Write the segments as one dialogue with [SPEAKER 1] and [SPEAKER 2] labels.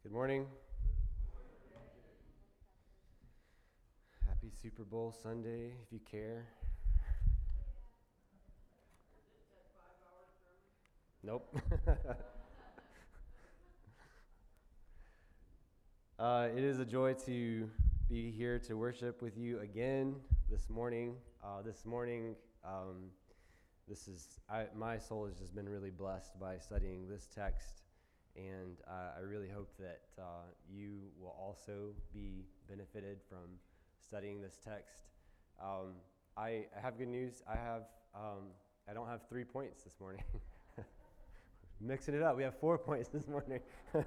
[SPEAKER 1] Good morning. Happy Super Bowl Sunday, if you care. Nope. It is a joy to be here to worship with you again this morning. My soul has just been really blessed by studying this text, and I really hope that you will also be benefited from studying this text. I have good news. I don't have 3 points this morning. Mixing it up. We have 4 points this morning.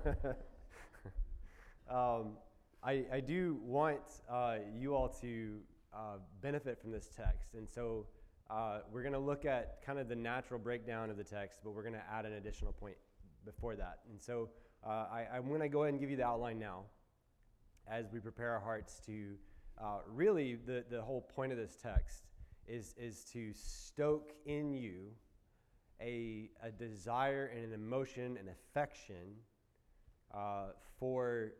[SPEAKER 1] I do want you all to benefit from this text. And so we're going to look at kind of the natural breakdown of the text, but we're going to add an additional point before that. And so I'm going to go ahead and give you the outline now as we prepare our hearts to really the whole point of this text is to stoke in you a desire and an emotion and affection for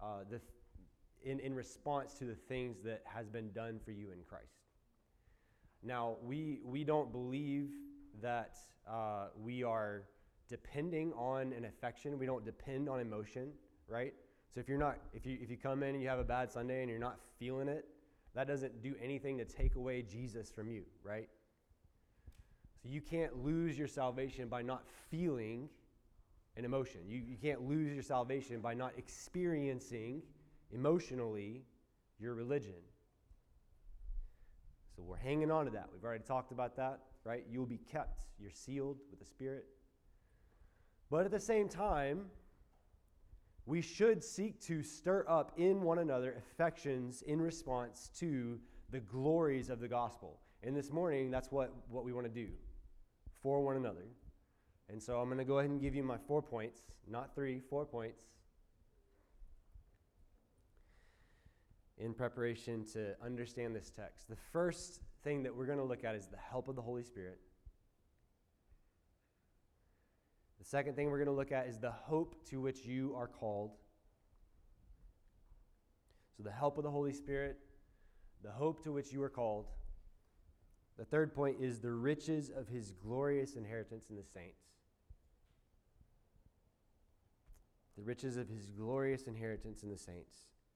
[SPEAKER 1] in response to the things that has been done for you in Christ. Now, we don't believe that we are depending on an affection. We don't depend on emotion, right? So if you come in and you have a bad Sunday and you're not feeling it, that doesn't do anything to take away Jesus from you, right? So you can't lose your salvation by not feeling an emotion. You can't lose your salvation by not experiencing emotionally your religion. So we're hanging on to that. We've already talked about that, right? You'll be kept. You're sealed with the Spirit. But at the same time, we should seek to stir up in one another affections in response to the glories of the gospel. And this morning, that's what we want to do for one another. And so I'm going to go ahead and give you my 4 points, not 3, 4 points, in preparation to understand this text. The first thing that we're going to look at is the help of the Holy Spirit. The second thing we're going to look at is the hope to which you are called. So the help of the Holy Spirit, the hope to which you are called. The third point is the riches of his glorious inheritance in the saints. The riches of his glorious inheritance in the saints.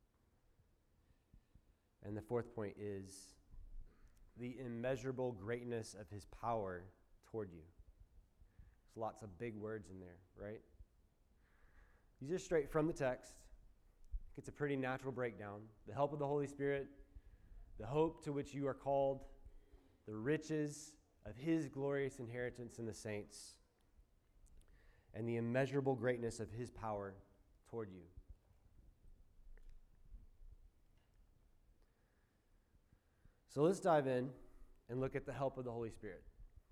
[SPEAKER 1] And the fourth point is the immeasurable greatness of his power toward you. There's lots of big words in there, right? These are straight from the text. It's a pretty natural breakdown. The help of the Holy Spirit, the hope to which you are called, the riches of his glorious inheritance in the saints, and the immeasurable greatness of his power toward you. So let's dive in and look at the help of the Holy Spirit.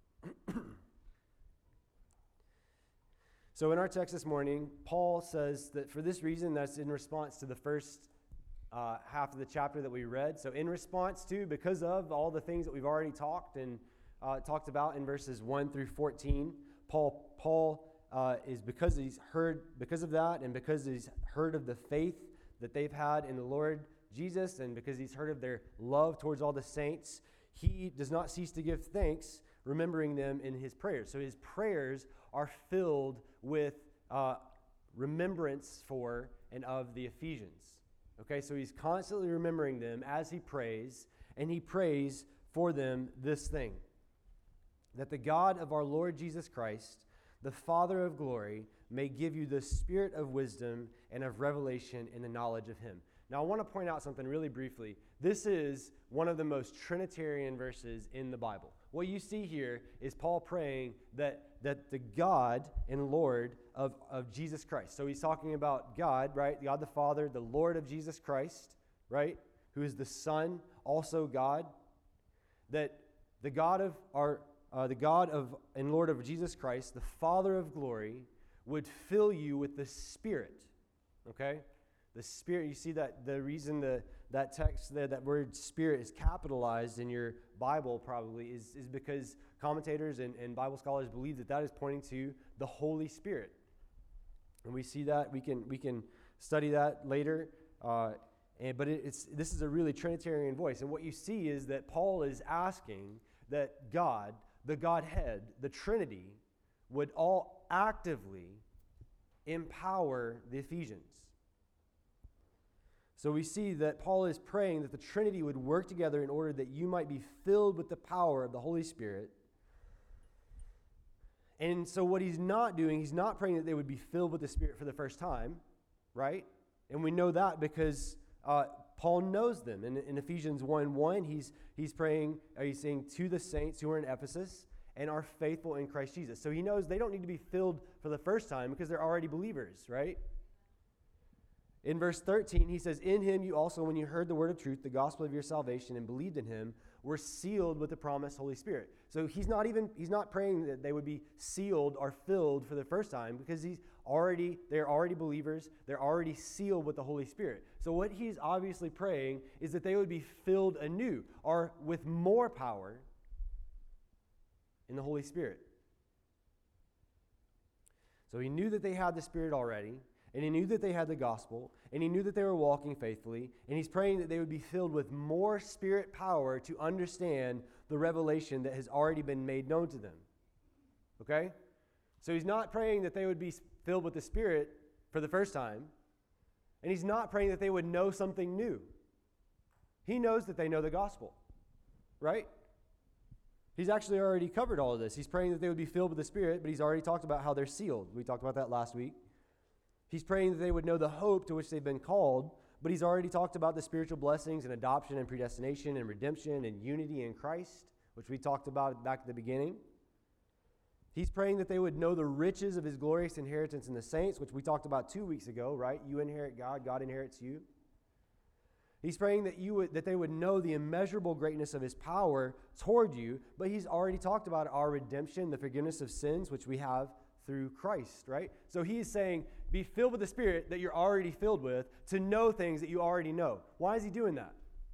[SPEAKER 1] So in our text this morning, Paul says that for this reason, that's in response to the first half of the chapter that we read. So in response to, because of all the things that we've already talked about in verses 1 through 14, Paul is because of that, and because he's heard of the faith that they've had in the Lord Jesus, and because he's heard of their love towards all the saints, he does not cease to give thanks, remembering them in his prayers. So his prayers are filled with remembrance for and of the Ephesians. Okay, so he's constantly remembering them as he prays, and he prays for them this thing: that the God of our Lord Jesus Christ, the Father of glory, may give you the spirit of wisdom and of revelation in the knowledge of him. Now, I want to point out something really briefly. This is one of the most Trinitarian verses in the Bible. What you see here is Paul praying that the God and Lord of Jesus Christ. So he's talking about God, right? God the Father, the Lord of Jesus Christ, right? Who is the Son, also God. That the God of and Lord of Jesus Christ, the Father of glory, would fill you with the Spirit. Okay? The Spirit, you see that the reason that text, that word Spirit is capitalized in your Bible probably is because commentators and Bible scholars believe that is pointing to the Holy Spirit. And we see that, we can study that later. But this is a really Trinitarian voice. And what you see is that Paul is asking that God, the Godhead, the Trinity, would all actively empower the Ephesians. So we see that Paul is praying that the Trinity would work together in order that you might be filled with the power of the Holy Spirit. And so what he's not doing, he's not praying that they would be filled with the Spirit for the first time, right? And we know that because Paul knows them. In Ephesians 1:1, he's praying, he's saying to the saints who are in Ephesus and are faithful in Christ Jesus. So he knows they don't need to be filled for the first time because they're already believers, right? In verse 13, he says, in him you also, when you heard the word of truth, the gospel of your salvation, and believed in him, were sealed with the promised Holy Spirit. So he's not praying that they would be sealed or filled for the first time because they're already believers. They're already sealed with the Holy Spirit. So what he's obviously praying is that they would be filled anew or with more power in the Holy Spirit. So he knew that they had the Spirit already. And he knew that they had the gospel, and he knew that they were walking faithfully, and he's praying that they would be filled with more Spirit power to understand the revelation that has already been made known to them. Okay? So he's not praying that they would be filled with the Spirit for the first time, and he's not praying that they would know something new. He knows that they know the gospel, right? He's actually already covered all of this. He's praying that they would be filled with the Spirit, but he's already talked about how they're sealed. We talked about that last week. He's praying that they would know the hope to which they've been called, but he's already talked about the spiritual blessings and adoption and predestination and redemption and unity in Christ, which we talked about back at the beginning. He's praying that they would know the riches of his glorious inheritance in the saints, which we talked about 2 weeks ago, right? You inherit God, God inherits you. He's praying that they would know the immeasurable greatness of his power toward you, but he's already talked about our redemption, the forgiveness of sins, which we have through Christ, right? So he's saying, be filled with the Spirit that you're already filled with to know things that you already know. Why is he doing that?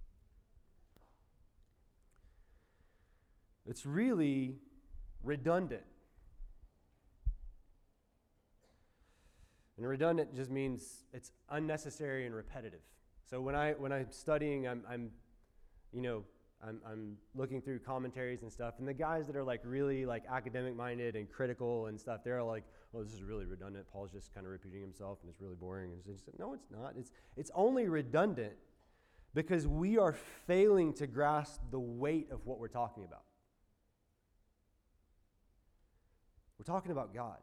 [SPEAKER 1] It's really redundant. And redundant just means it's unnecessary and repetitive. So when I'm studying, I'm looking through commentaries and stuff, and the guys that are like really like academic minded and critical and stuff, they're like, "Oh, this is really redundant. Paul's just kind of repeating himself, and it's really boring." And it's just, no, it's not. It's only redundant because we are failing to grasp the weight of what we're talking about. We're talking about God.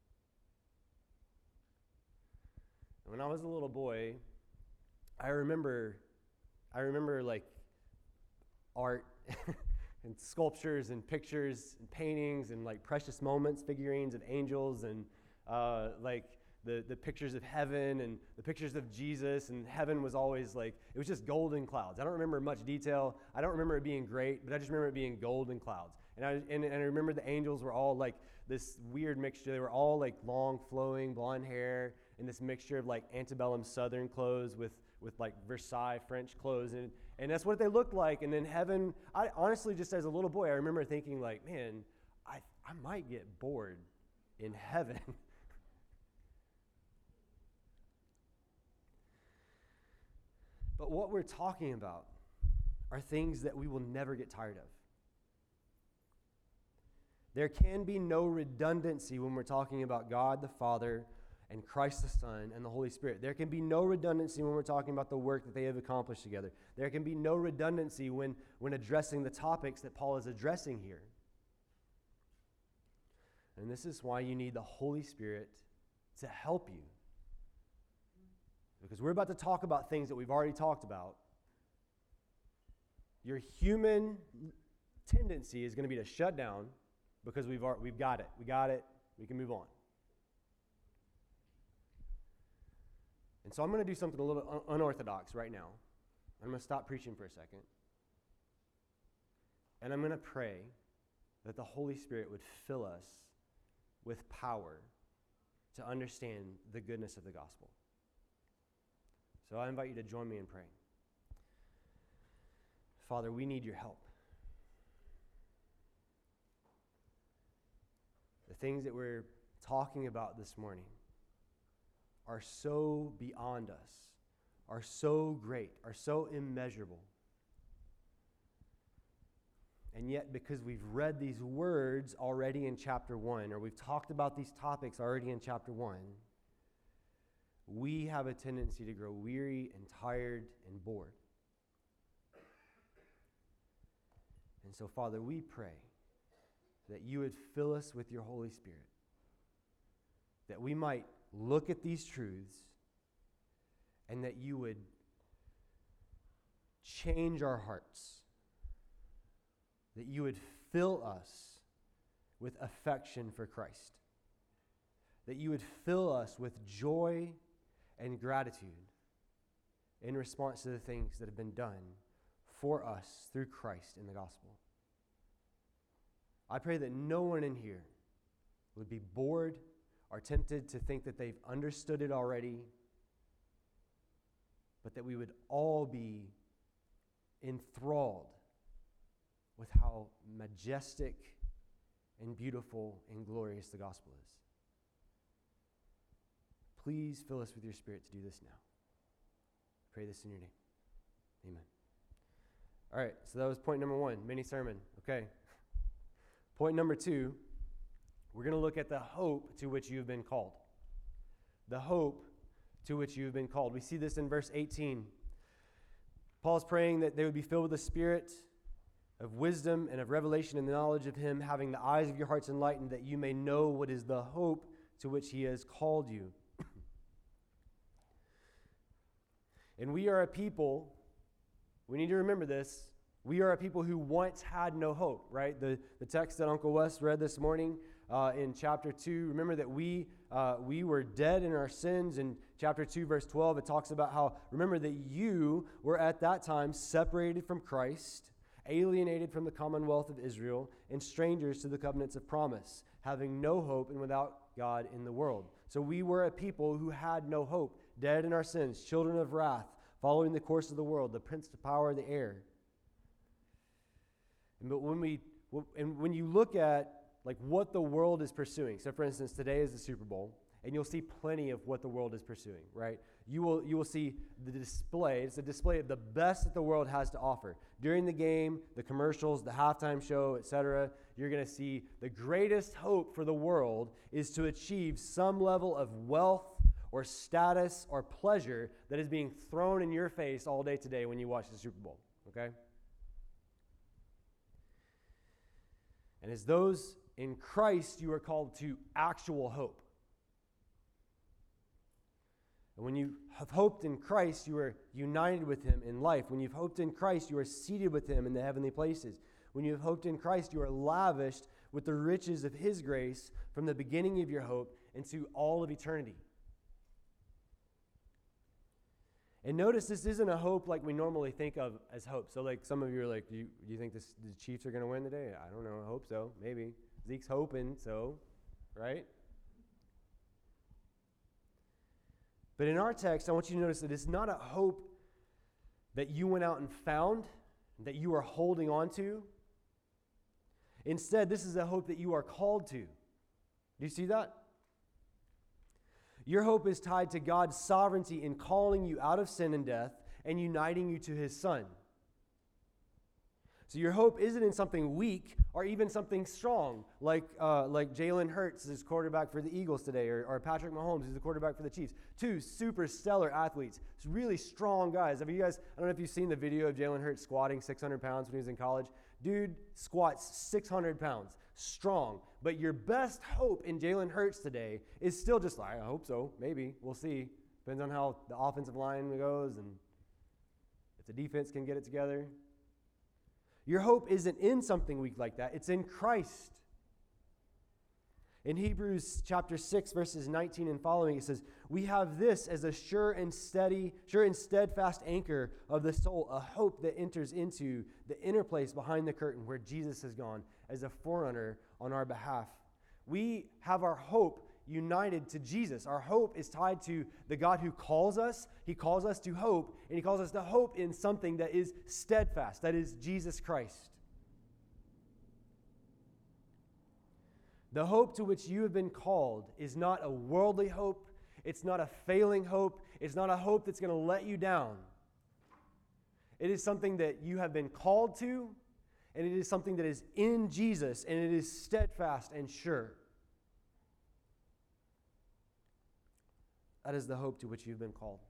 [SPEAKER 1] And when I was a little boy, I remember like art and sculptures and pictures and paintings and like precious moments, figurines of angels and like the pictures of heaven and the pictures of Jesus, and heaven was always like, it was just golden clouds. I don't remember much detail. I don't remember it being great, but I just remember it being golden clouds. And I remember the angels were all like this weird mixture. They were all like long flowing blonde hair and this mixture of like antebellum Southern clothes with like Versailles French clothes, and that's what they looked like. And then heaven, I honestly, just as a little boy, I remember thinking like, man, I might get bored in heaven. But what we're talking about are things that we will never get tired of. There can be no redundancy when we're talking about God the Father and Christ the Son and the Holy Spirit. There can be no redundancy when we're talking about the work that they have accomplished together. There can be no redundancy when addressing the topics that Paul is addressing here. And this is why you need the Holy Spirit to help you. Because we're about to talk about things that we've already talked about. Your human tendency is going to be to shut down because we've got it. We got it. We can move on. And so I'm going to do something a little unorthodox right now. I'm going to stop preaching for a second. And I'm going to pray that the Holy Spirit would fill us with power to understand the goodness of the gospel. So I invite you to join me in praying. Father, we need your help. The things that we're talking about this morning are so beyond us, are so great, are so immeasurable. And yet, because we've read these words already in chapter 1, or we've talked about these topics already in chapter 1, we have a tendency to grow weary and tired and bored. And so, Father, we pray that you would fill us with your Holy Spirit, that we might look at these truths and that you would change our hearts, that you would fill us with affection for Christ, that you would fill us with joy and gratitude in response to the things that have been done for us through Christ in the gospel. I pray that no one in here would be bored or tempted to think that they've understood it already, but that we would all be enthralled with how majestic and beautiful and glorious the gospel is. Please fill us with your Spirit to do this now. I pray this in your name. Amen. All right, so that was point number 1, mini sermon. Okay. Point number 2, we're going to look at the hope to which you've been called. The hope to which you've been called. We see this in verse 18. Paul's praying that they would be filled with the Spirit of wisdom and of revelation and the knowledge of him, having the eyes of your hearts enlightened, that you may know what is the hope to which he has called you. And we are a people, we need to remember this, we are a people who once had no hope, right? The text that Uncle Wes read this morning in chapter 2, remember that we were dead in our sins. In chapter 2, verse 12, it talks about how, remember that you were at that time separated from Christ, alienated from the commonwealth of Israel, and strangers to the covenants of promise, having no hope and without God in the world. So we were a people who had no hope, dead in our sins, children of wrath, following the course of the world, the prince of power of the air. But when you look at like what the world is pursuing, so for instance, today is the Super Bowl, and you'll see plenty of what the world is pursuing, right? You will see the display. It's a display of the best that the world has to offer. During the game, the commercials, the halftime show, etc., you're going to see the greatest hope for the world is to achieve some level of wealth or status or pleasure that is being thrown in your face all day today when you watch the Super Bowl, okay? And as those in Christ, you are called to actual hope. And when you have hoped in Christ, you are united with him in life. When you've hoped in Christ, you are seated with him in the heavenly places. When you have hoped in Christ, you are lavished with the riches of his grace from the beginning of your hope into all of eternity. And notice this isn't a hope like we normally think of as hope. So like some of you are like, do you think the Chiefs are going to win today? I don't know. I hope so. Maybe. Zeke's hoping so, right? But in our text, I want you to notice that it's not a hope that you went out and found, that you are holding on to. Instead, this is a hope that you are called to. Do you see that? Your hope is tied to God's sovereignty in calling you out of sin and death and uniting you to his Son. So your hope isn't in something weak or even something strong, like Jalen Hurts is quarterback for the Eagles today, or Patrick Mahomes is the quarterback for the Chiefs. 2 super stellar athletes, really strong guys. I don't know if you've seen the video of Jalen Hurts squatting 600 pounds when he was in college. Dude squats 600 pounds, strong. But your best hope in Jalen Hurts today is still just like, I hope so, maybe, we'll see. Depends on how the offensive line goes and if the defense can get it together. Your hope isn't in something weak like that. It's in Christ. In Hebrews chapter 6, verses 19 and following, it says, we have this as a sure and steadfast anchor of the soul, a hope that enters into the inner place behind the curtain where Jesus has gone as a forerunner on our behalf. We have our hope united to Jesus. Our hope is tied to the God who calls us. He calls us to hope, and he calls us to hope in something that is steadfast, that is Jesus Christ. The hope to which you have been called is not a worldly hope. It's not a failing hope. It's not a hope that's going to let you down. It is something that you have been called to, and it is something that is in Jesus, and it is steadfast and sure. That is the hope to which you've been called.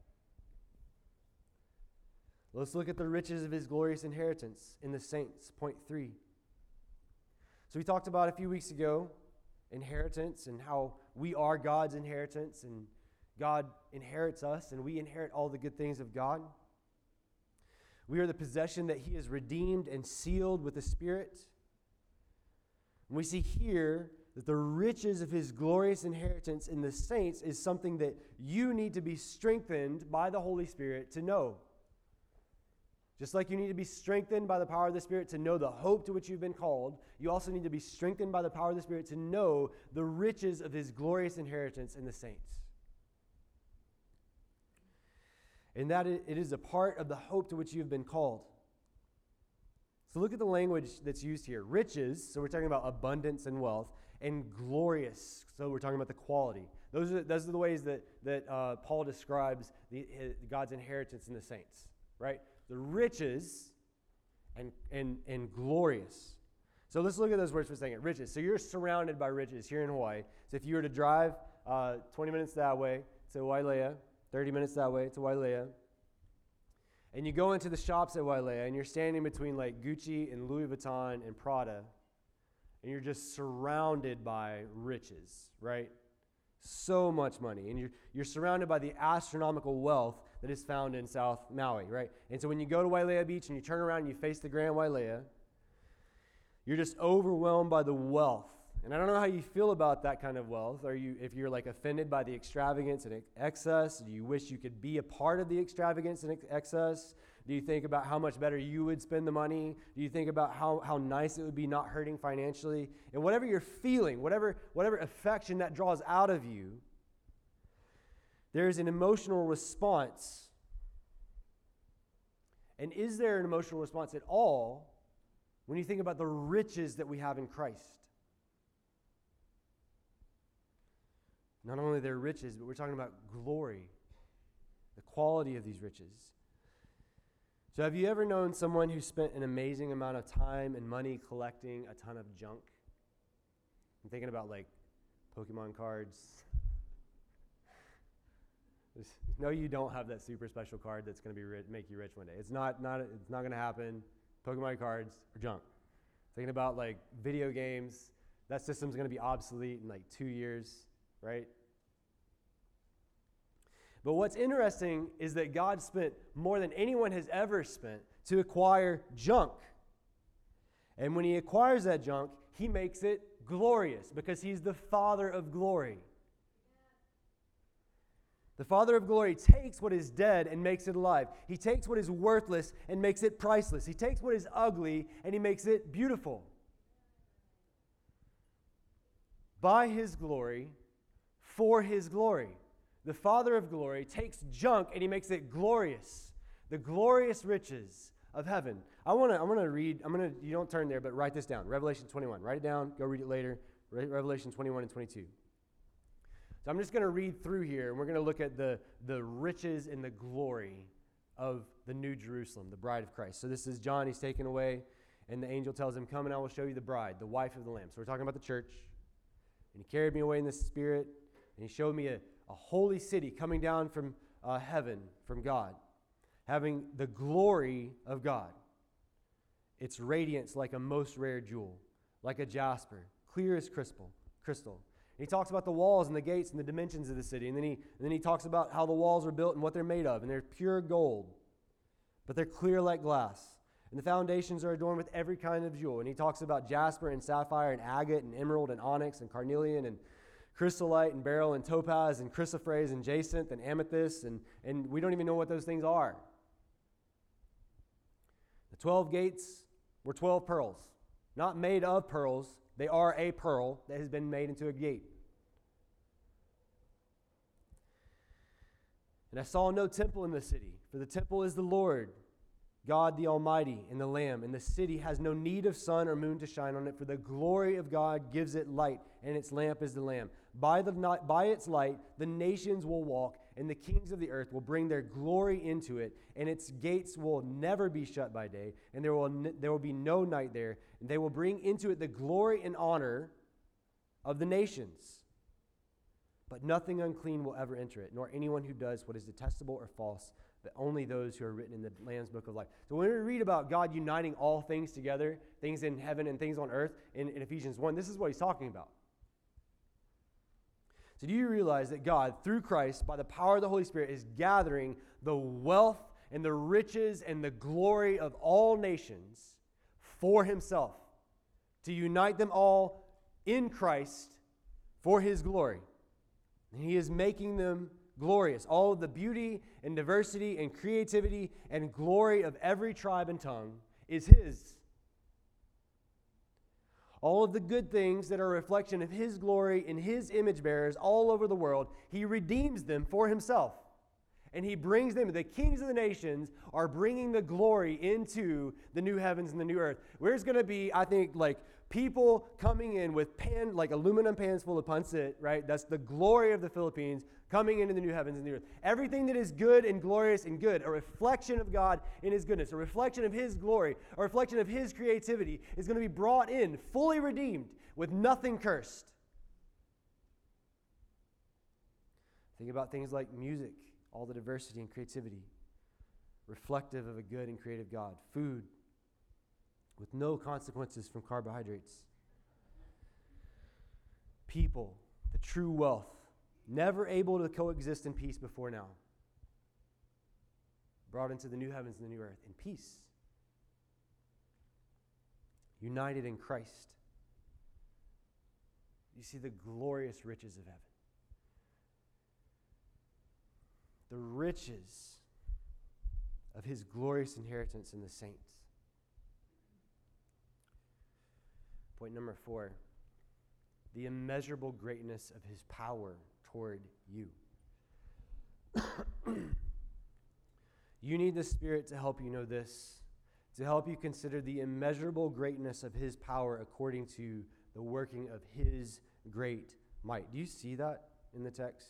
[SPEAKER 1] Let's look at the riches of his glorious inheritance in the saints. Point 3. So we talked about a few weeks ago inheritance and how we are God's inheritance, and God inherits us, and we inherit all the good things of God. We are the possession that he has redeemed and sealed with the Spirit. And we see here that the riches of his glorious inheritance in the saints is something that you need to be strengthened by the Holy Spirit to know. Just like you need to be strengthened by the power of the Spirit to know the hope to which you've been called, you also need to be strengthened by the power of the Spirit to know the riches of his glorious inheritance in the saints. And that it is a part of the hope to which you've been called. So look at the language that's used here. Riches, so we're talking about abundance and wealth, and glorious, so we're talking about the quality. Those are the ways that Paul describes God's inheritance in the saints, right? The riches and glorious. So let's look at those words for a second. Riches. So you're surrounded by riches here in Hawaii. So if you were to drive 20 minutes that way to Wailea, 30 minutes that way to Wailea, and you go into the shops at Wailea, and you're standing between like Gucci and Louis Vuitton and Prada, and you're just surrounded by riches, right? So much money. And you're surrounded by the astronomical wealth that is found in South Maui, right? And so when you go to Wailea Beach and you turn around and you face the Grand Wailea, you're just overwhelmed by the wealth. And I don't know how you feel about that kind of wealth. If you're like offended by the extravagance and excess? Do you wish you could be a part of the extravagance and excess? Do you think about how much better you would spend the money? Do you think about how nice it would be not hurting financially? And whatever you're feeling, whatever affection that draws out of you, there's an emotional response. And is there an emotional response at all when you think about the riches that we have in Christ? Not only their riches, but we're talking about glory, the quality of these riches. So have you ever known someone who spent an amazing amount of time and money collecting a ton of junk? I'm thinking about like Pokemon cards. No, you don't have that super special card that's going to be make you rich one day. It's not going to happen. Pokemon cards are junk. Thinking about like video games, that system's going to be obsolete in like 2 years. Right? But what's interesting is that God spent more than anyone has ever spent to acquire junk. And when he acquires that junk, he makes it glorious because he's the Father of glory. The Father of glory takes what is dead and makes it alive. He takes what is worthless and makes it priceless. He takes what is ugly and he makes it beautiful. By his glory, for his glory. The Father of glory takes junk and he makes it glorious. The glorious riches of heaven. I'm going to read, you don't turn there, but write this down. Revelation 21. Write it down. Go read it later. Revelation 21 and 22. So I'm just going to read through here, and we're going to look at the riches and the glory of the New Jerusalem, the bride of Christ. So this is John. He's taken away, and the angel tells him, "Come and I will show you the bride, the wife of the Lamb." So we're talking about the church. And he carried me away in the Spirit, and he showed me a holy city coming down from heaven, from God, having the glory of God. Its radiance like a most rare jewel, like a jasper, clear as crystal. And he talks about the walls and the gates and the dimensions of the city. And then he talks about how the walls are built and what they're made of. And they're pure gold, but they're clear like glass. And the foundations are adorned with every kind of jewel. And he talks about jasper and sapphire and agate and emerald and onyx and carnelian and chrysolite and beryl and topaz and chrysoprase and jacinth and amethyst. And we don't even know what those things are. The 12 gates were 12 pearls. Not made of pearls. They are a pearl that has been made into a gate. And I saw no temple in the city, for the temple is the Lord God the Almighty and the Lamb, and the city has no need of sun or moon to shine on it, for the glory of God gives it light, and its lamp is the Lamb. By its light the nations will walk, and the kings of the earth will bring their glory into it, and its gates will never be shut by day, and there will be no night there, and they will bring into it the glory and honor of the nations. But nothing unclean will ever enter it, nor anyone who does what is detestable or false, but only those who are written in the Lamb's book of life. So when we read about God uniting all things together, things in heaven and things on earth, in Ephesians 1, this is what he's talking about. So do you realize that God, through Christ, by the power of the Holy Spirit, is gathering the wealth and the riches and the glory of all nations for himself, to unite them all in Christ for his glory? And he is making them glorious. All of the beauty and diversity and creativity and glory of every tribe and tongue is his. All of the good things that are a reflection of his glory and his image bearers all over the world, he redeems them for himself. And he brings them, the kings of the nations are bringing the glory into the new heavens and the new earth. There's going to be, I think, like people coming in with like aluminum pans full of pancit, right? That's the glory of the Philippines coming into the new heavens and the earth. Everything that is good and glorious and good, a reflection of God in his goodness, a reflection of his glory, a reflection of his creativity, is going to be brought in, fully redeemed, with nothing cursed. Think about things like music, all the diversity and creativity, reflective of a good and creative God. Food, with no consequences from carbohydrates. People, the true wealth, never able to coexist in peace before now, brought into the new heavens and the new earth in peace, united in Christ. You see the glorious riches of heaven. The riches of his glorious inheritance in the saints. Point number 4, the immeasurable greatness of his power toward you. You need the Spirit to help you know this, to help you consider the immeasurable greatness of his power according to the working of his great might. Do you see that in the text?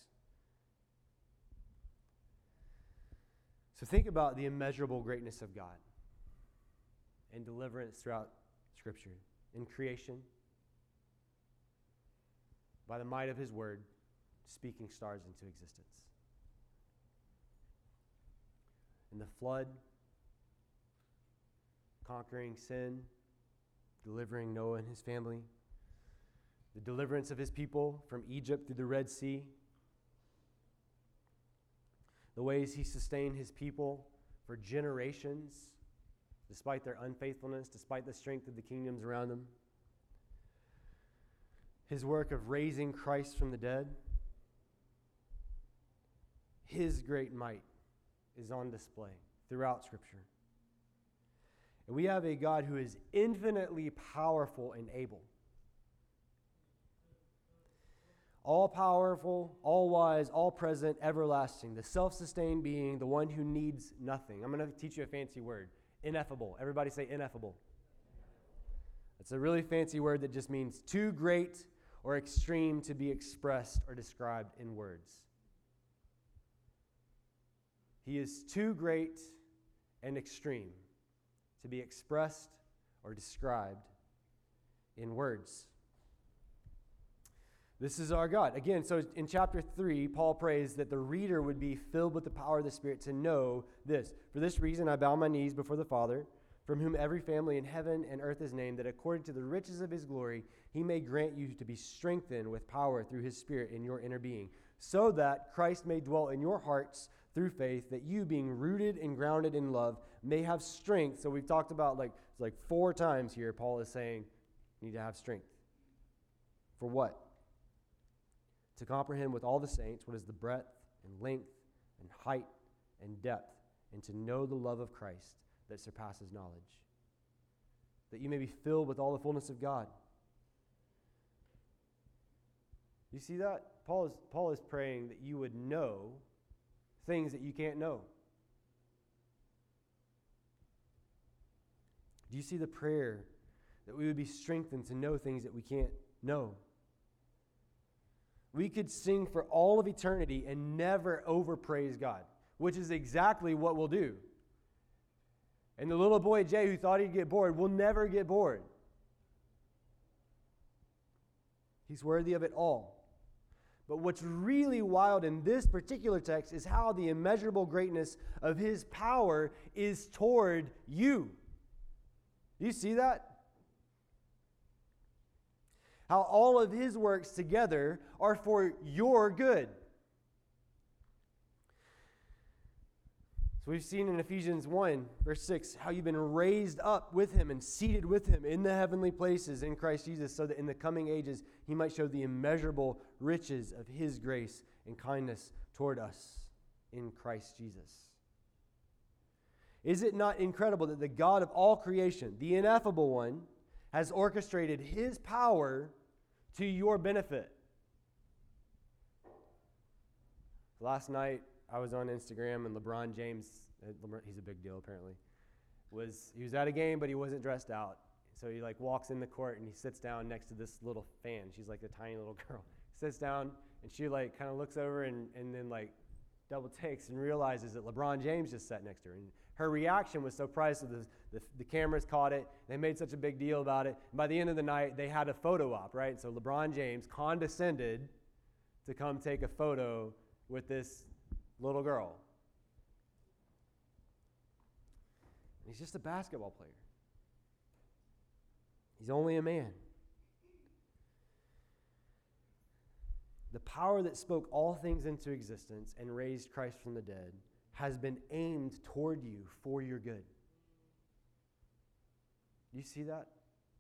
[SPEAKER 1] So think about the immeasurable greatness of God and deliverance throughout Scripture. In creation, by the might of his word, speaking stars into existence. In the flood, conquering sin, delivering Noah and his family. The deliverance of his people from Egypt through the Red Sea. The ways he sustained his people for generations, despite their unfaithfulness, despite the strength of the kingdoms around them. His work of raising Christ from the dead. His great might is on display throughout Scripture. And we have a God who is infinitely powerful and able. All powerful, all wise, all present, everlasting, the self-sustained being, the one who needs nothing. I'm going to teach you a fancy word. Ineffable. Everybody say ineffable. It's a really fancy word that just means too great or extreme to be expressed or described in words. He is too great and extreme to be expressed or described in words. This is our God. Again, so in chapter 3, Paul prays that the reader would be filled with the power of the Spirit to know this. For this reason, I bow my knees before the Father, from whom every family in heaven and earth is named, that according to the riches of his glory, he may grant you to be strengthened with power through his Spirit in your inner being, so that Christ may dwell in your hearts through faith, that you, being rooted and grounded in love, may have strength. So we've talked about like 4 times here, Paul is saying, you need to have strength. For what? To comprehend with all the saints what is the breadth and length and height and depth, and to know the love of Christ that surpasses knowledge, that you may be filled with all the fullness of God. You see that? Paul is praying that you would know things that you can't know. Do you see the prayer that we would be strengthened to know things that we can't know? We could sing for all of eternity and never overpraise God, which is exactly what we'll do. And the little boy Jay who thought he'd get bored will never get bored. He's worthy of it all. But what's really wild in this particular text is how the immeasurable greatness of his power is toward you. Do you see that? How all of his works together are for your good. So we've seen in Ephesians 1, verse 6, how you've been raised up with him and seated with him in the heavenly places in Christ Jesus, so that in the coming ages he might show the immeasurable riches of his grace and kindness toward us in Christ Jesus. Is it not incredible that the God of all creation, the ineffable one, has orchestrated his power to your benefit? Last night, I was on Instagram, and LeBron James, he's a big deal apparently, he was at a game, but he wasn't dressed out. So he walks in the court, and he sits down next to this little fan. She's like a tiny little girl. He sits down, and she kind of looks over and then double takes and realizes that LeBron James just sat next to her. And her reaction was so priceless. The cameras caught it. They made such a big deal about it. And by the end of the night, they had a photo op, right? So LeBron James condescended to come take a photo with this little girl. He's just a basketball player. He's only a man. The power that spoke all things into existence and raised Christ from the dead has been aimed toward you for your good. Do you see that?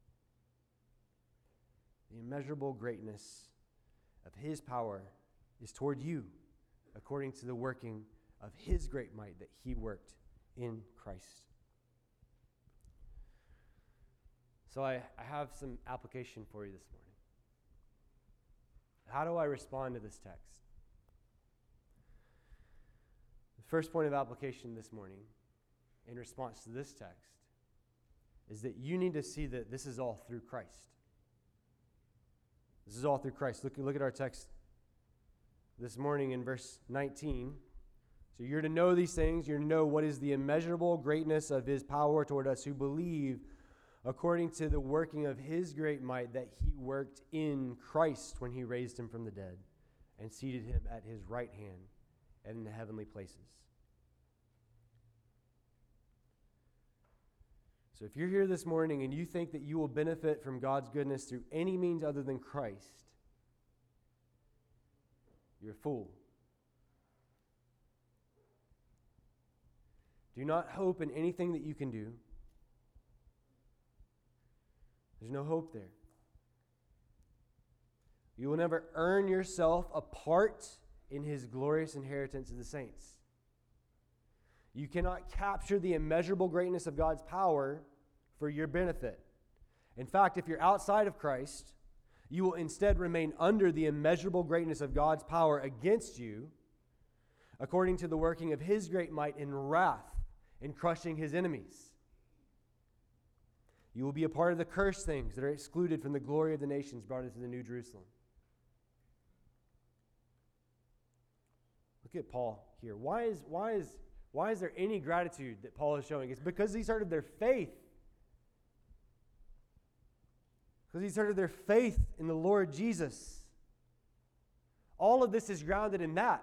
[SPEAKER 1] The immeasurable greatness of his power is toward you, according to the working of his great might that he worked in Christ. So I have some application for you this morning. How do I respond to this text? The first point of application this morning in response to this text is that you need to see that this is all through Christ. This is all through Christ. Look at our text this morning in verse 19. So you're to know these things. You're to know what is the immeasurable greatness of his power toward us who believe, according to the working of his great might that he worked in Christ when he raised him from the dead and seated him at his right hand and in the heavenly places. So if you're here this morning and you think that you will benefit from God's goodness through any means other than Christ, you're a fool. Do not hope in anything that you can do. There's no hope there. You will never earn yourself a part in his glorious inheritance of the saints. You cannot capture the immeasurable greatness of God's power for your benefit. In fact, if you're outside of Christ, you will instead remain under the immeasurable greatness of God's power against you, according to the working of his great might in wrath in crushing his enemies. You will be a part of the cursed things that are excluded from the glory of the nations brought into the New Jerusalem. Look at Paul here. Why is there any gratitude that Paul is showing? It's because he started their faith. Because he started their faith in the Lord Jesus. All of this is grounded in that.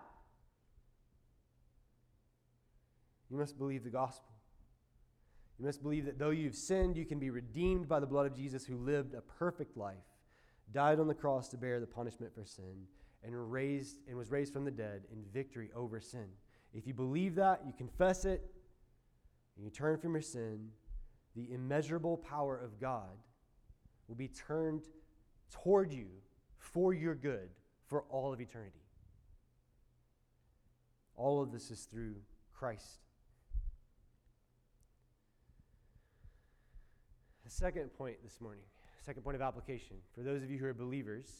[SPEAKER 1] You must believe the gospel. You must believe that though you've sinned, you can be redeemed by the blood of Jesus, who lived a perfect life, died on the cross to bear the punishment for sin, and was raised from the dead in victory over sin. If you believe that, you confess it, and you turn from your sin, the immeasurable power of God will be turned toward you for your good for all of eternity. All of this is through Christ. The second point this morning, second point of application, for those of you who are believers,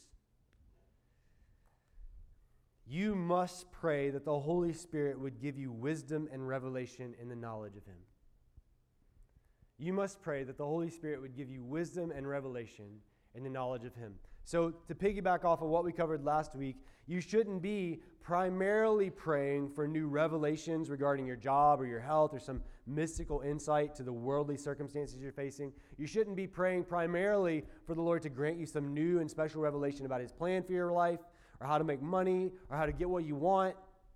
[SPEAKER 1] you must pray that the Holy Spirit would give you wisdom and revelation in the knowledge of him. you must pray that the Holy Spirit would give you wisdom and revelation and the knowledge of Him. So to piggyback off of what we covered last week, you shouldn't be primarily praying for new revelations regarding your job or your health or some mystical insight to the worldly circumstances you're facing. You shouldn't be praying primarily for the Lord to grant you some new and special revelation about His plan for your life or how to make money or how to get what you want.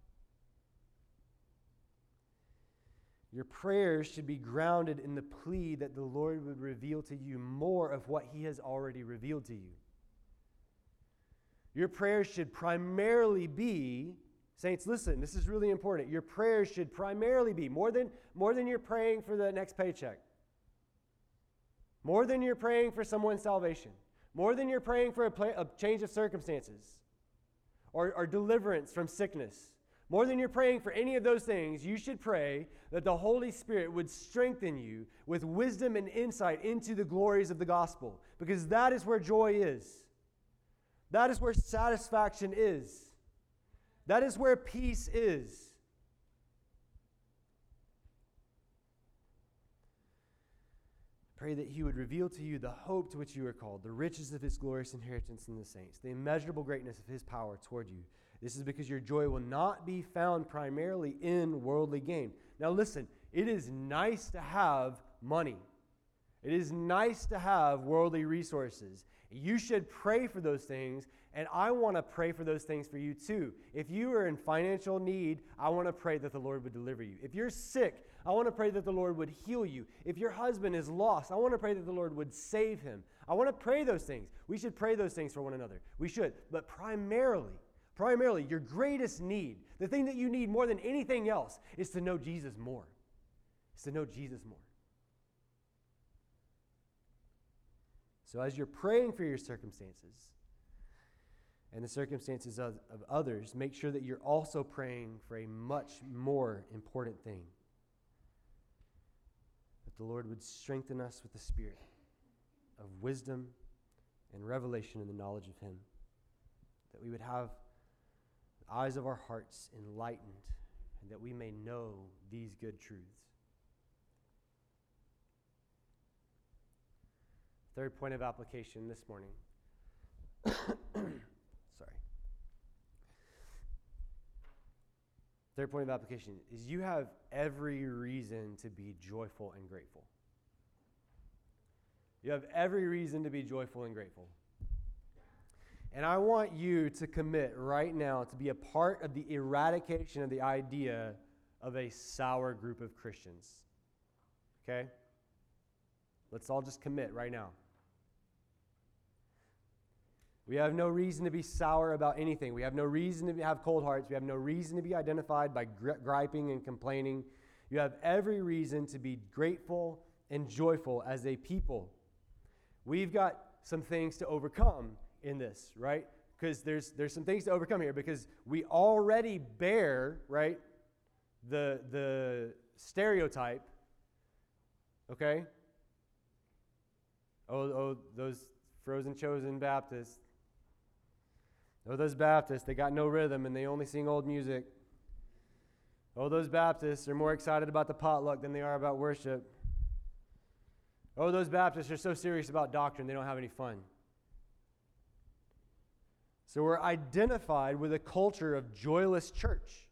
[SPEAKER 1] Your prayers should be grounded in the plea that the Lord would reveal to you more of what He has already revealed to you. Your prayers should primarily be, saints, listen, this is really important. Your prayers should primarily be, more than you're praying for the next paycheck, more than you're praying for someone's salvation, more than you're praying for a change of circumstances or deliverance from sickness, more than you're praying for any of those things, you should pray that the Holy Spirit would strengthen you with wisdom and insight into the glories of the gospel, because that is where joy is. That is where satisfaction is. That is where peace is. Pray that He would reveal to you the hope to which you are called, the riches of His glorious inheritance in the saints, the immeasurable greatness of His power toward you. This is because your joy will not be found primarily in worldly gain. Now listen, it is nice to have money. It is nice to have worldly resources. You should pray for those things, and I want to pray for those things for you too. If you are in financial need, I want to pray that the Lord would deliver you. If you're sick, I want to pray that the Lord would heal you. If your husband is lost, I want to pray that the Lord would save him. I want to pray those things. We should pray those things for one another. We should. But primarily, your greatest need, the thing that you need more than anything else, is to know Jesus more. Is to know Jesus more. So as you're praying for your circumstances and the circumstances of others, make sure that you're also praying for a much more important thing. That the Lord would strengthen us with the spirit of wisdom and revelation in the knowledge of Him. That we would have the eyes of our hearts enlightened and that we may know these good truths. Third point of application this morning. Sorry. Third point of application is you have every reason to be joyful and grateful. You have every reason to be joyful and grateful. And I want you to commit right now to be a part of the eradication of the idea of a sour group of Christians. Okay? Let's all just commit right now. We have no reason to be sour about anything. We have no reason to have cold hearts. We have no reason to be identified by griping and complaining. You have every reason to be grateful and joyful as a people. We've got some things to overcome in this, right? Because there's some things to overcome here, because we already bear, right, the stereotype, okay? Oh, those frozen chosen Baptists. Oh, those Baptists, they got no rhythm and they only sing old music. Oh, those Baptists are more excited about the potluck than they are about worship. Oh, those Baptists are so serious about doctrine, they don't have any fun. So we're identified with a culture of joyless church.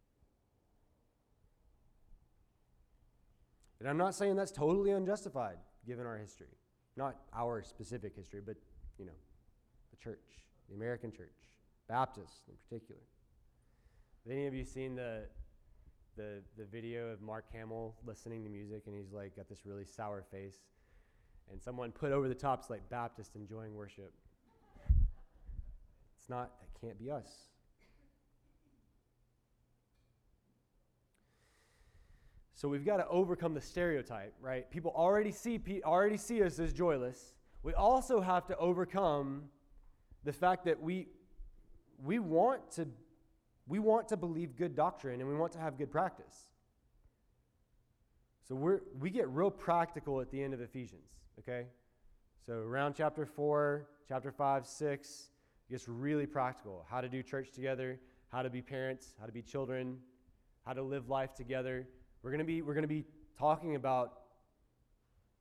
[SPEAKER 1] And I'm not saying that's totally unjustified, given our history. Not our specific history, but, the church, the American church, Baptists in particular. Have any of you seen the video of Mark Hamill listening to music, and he's like got this really sour face, and someone put over the top, it's like Baptist enjoying worship. It's not, that can't be us. So we've got to overcome the stereotype, right? People already see us as joyless. We also have to overcome the fact that we want to believe good doctrine and we want to have good practice. So we get real practical at the end of Ephesians, okay? So around chapter 4, chapter 5, 6, it gets really practical. How to do church together, how to be parents, how to be children, how to live life together. We're going to be talking about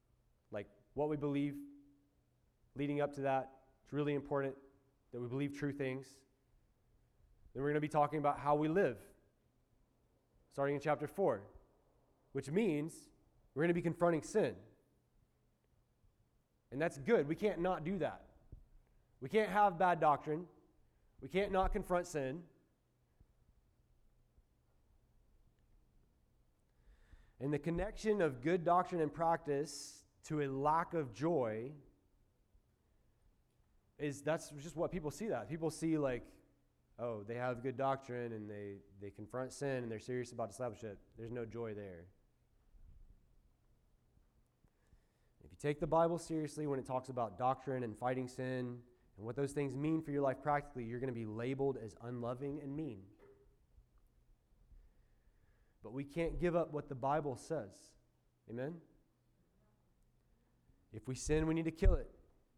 [SPEAKER 1] like what we believe leading up to that. It's really important that we believe true things. Then we're going to be talking about how we live, starting in chapter 4, which means we're going to be confronting sin. And that's good. We can't not do that. We can't have bad doctrine. We can't not confront sin. And the connection of good doctrine and practice to a lack of joy that's just what people see that. People see like, oh, they have good doctrine and they confront sin and they're serious about discipleship. There's no joy there. If you take the Bible seriously when it talks about doctrine and fighting sin and what those things mean for your life practically, you're going to be labeled as unloving and mean. But we can't give up what the Bible says. Amen? If we sin, we need to kill it.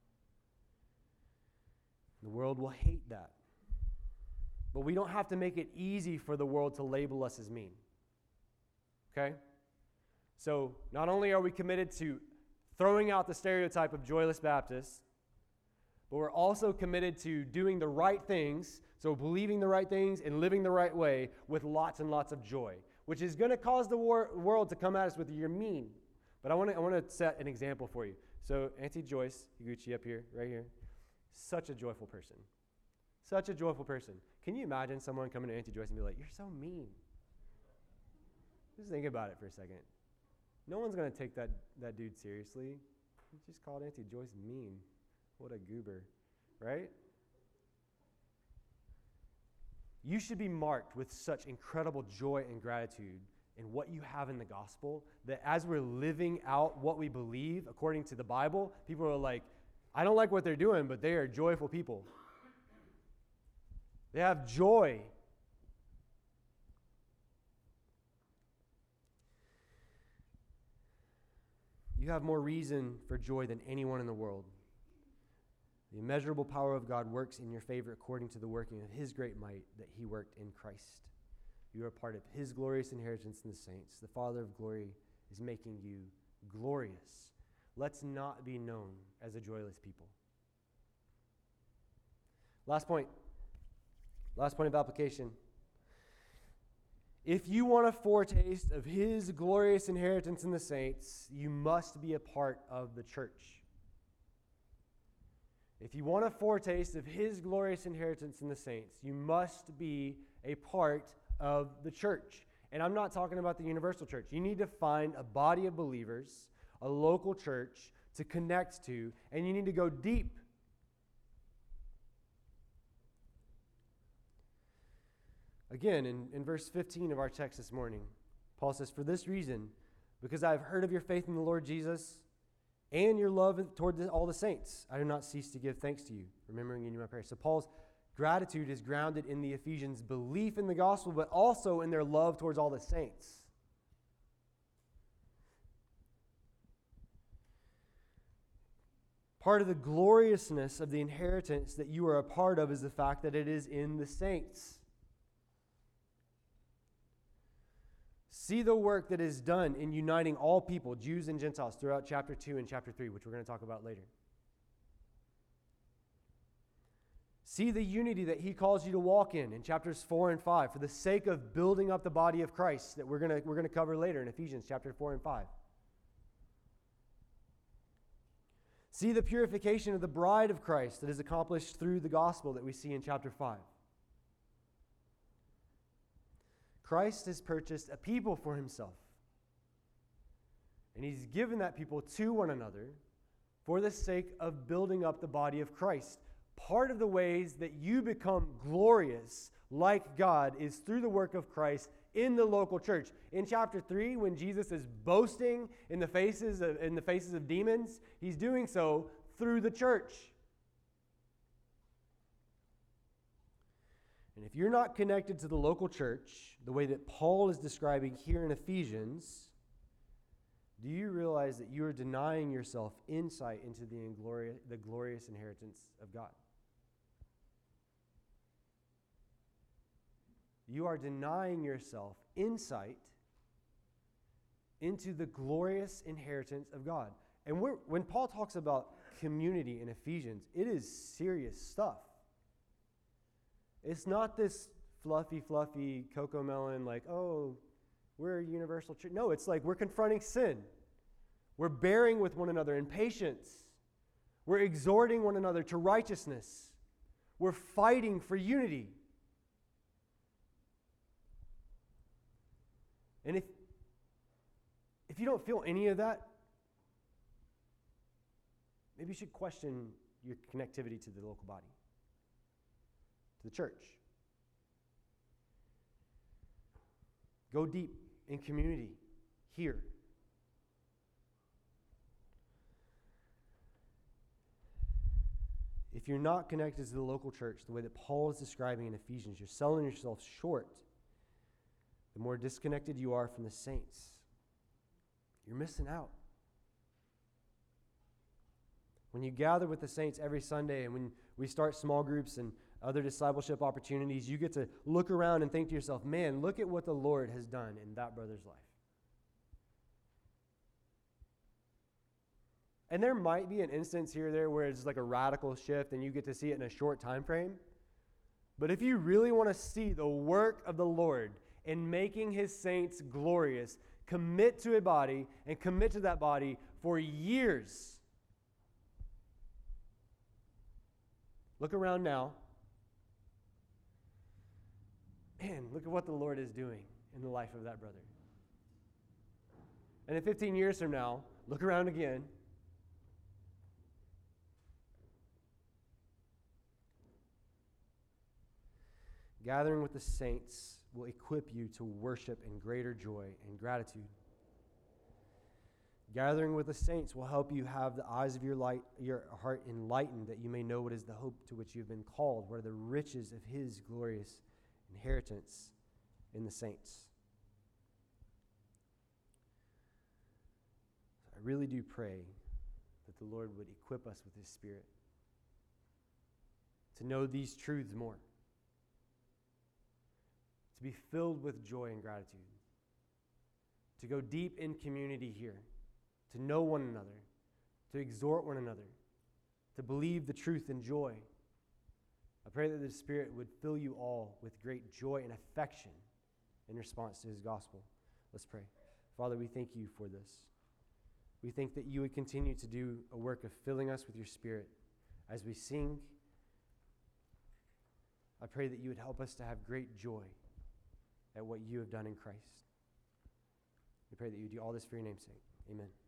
[SPEAKER 1] The world will hate that. But we don't have to make it easy for the world to label us as mean. Okay? So, not only are we committed to throwing out the stereotype of joyless Baptists, but we're also committed to doing the right things, so believing the right things and living the right way with lots and lots of joy, which is going to cause the world to come at us with you're mean. But I want to set an example for you. So Auntie Joyce Higuchi up here, right here, such a joyful person. Such a joyful person. Can you imagine someone coming to Auntie Joyce and be like, you're so mean? Just think about it for a second. No one's going to take that dude seriously. He just called Auntie Joyce mean. What a goober, right? You should be marked with such incredible joy and gratitude in what you have in the gospel that as we're living out what we believe according to the Bible, people are like, I don't like what they're doing, but they are joyful people. They have joy. You have more reason for joy than anyone in the world. The immeasurable power of God works in your favor according to the working of His great might that He worked in Christ. You are part of His glorious inheritance in the saints. The Father of glory is making you glorious. Let's not be known as a joyless people. Last point of application. If you want a foretaste of His glorious inheritance in the saints, you must be a part of the church. If you want a foretaste of His glorious inheritance in the saints, you must be a part of the church. And I'm not talking about the universal church. You need to find a body of believers, a local church to connect to, and you need to go deep. Again, in verse 15 of our text this morning, Paul says, for this reason, because I have heard of your faith in the Lord Jesus and your love toward all the saints, I do not cease to give thanks to you, remembering you in my prayers. So Paul's gratitude is grounded in the Ephesians' belief in the gospel, but also in their love towards all the saints. Part of the gloriousness of the inheritance that you are a part of is the fact that it is in the saints. See the work that is done in uniting all people, Jews and Gentiles, throughout chapter 2 and chapter 3, which we're going to talk about later. See the unity that he calls you to walk in chapters 4 and 5 for the sake of building up the body of Christ that we're going to cover later in Ephesians chapter 4 and 5. See the purification of the bride of Christ that is accomplished through the gospel that we see in chapter 5. Christ has purchased a people for himself. And he's given that people to one another for the sake of building up the body of Christ. Part of the ways that you become glorious like God is through the work of Christ in the local church. In chapter 3, when Jesus is boasting in the faces of demons, he's doing so through the church. And if you're not connected to the local church, the way that Paul is describing here in Ephesians, do you realize that you are denying yourself insight into the glorious inheritance of God? You are denying yourself insight into the glorious inheritance of God. And when Paul talks about community in Ephesians, it is serious stuff. It's not this fluffy cocoa melon like, oh, we're a universal church. No, it's like we're confronting sin. We're bearing with one another in patience. We're exhorting one another to righteousness. We're fighting for unity. And if you don't feel any of that, maybe you should question your connectivity to the local body, to the church. Go deep in community here. If you're not connected to the local church the way that Paul is describing in Ephesians, you're selling yourself short. The more disconnected you are from the saints, you're missing out. When you gather with the saints every Sunday and when we start small groups and other discipleship opportunities, you get to look around and think to yourself, man, look at what the Lord has done in that brother's life. And there might be an instance here or there where it's like a radical shift and you get to see it in a short time frame. But if you really want to see the work of the Lord in making his saints glorious, commit to a body and commit to that body for years. Look around now. Man, look at what the Lord is doing in the life of that brother. And in 15 years from now, look around again. Gathering with the saints will equip you to worship in greater joy and gratitude. Gathering with the saints will help you have the eyes of your heart enlightened, that you may know what is the hope to which you have been called, what are the riches of his glorious inheritance in the saints. I really do pray that the Lord would equip us with his Spirit to know these truths more, to be filled with joy and gratitude, to go deep in community here, to know one another, to exhort one another, to believe the truth in joy. I pray that the Spirit would fill you all with great joy and affection in response to his gospel. Let's pray. Father, we thank you for this. We think that you would continue to do a work of filling us with your Spirit as we sing. I pray that you would help us to have great joy at what you have done in Christ. We pray that you do all this for your name's sake. Amen.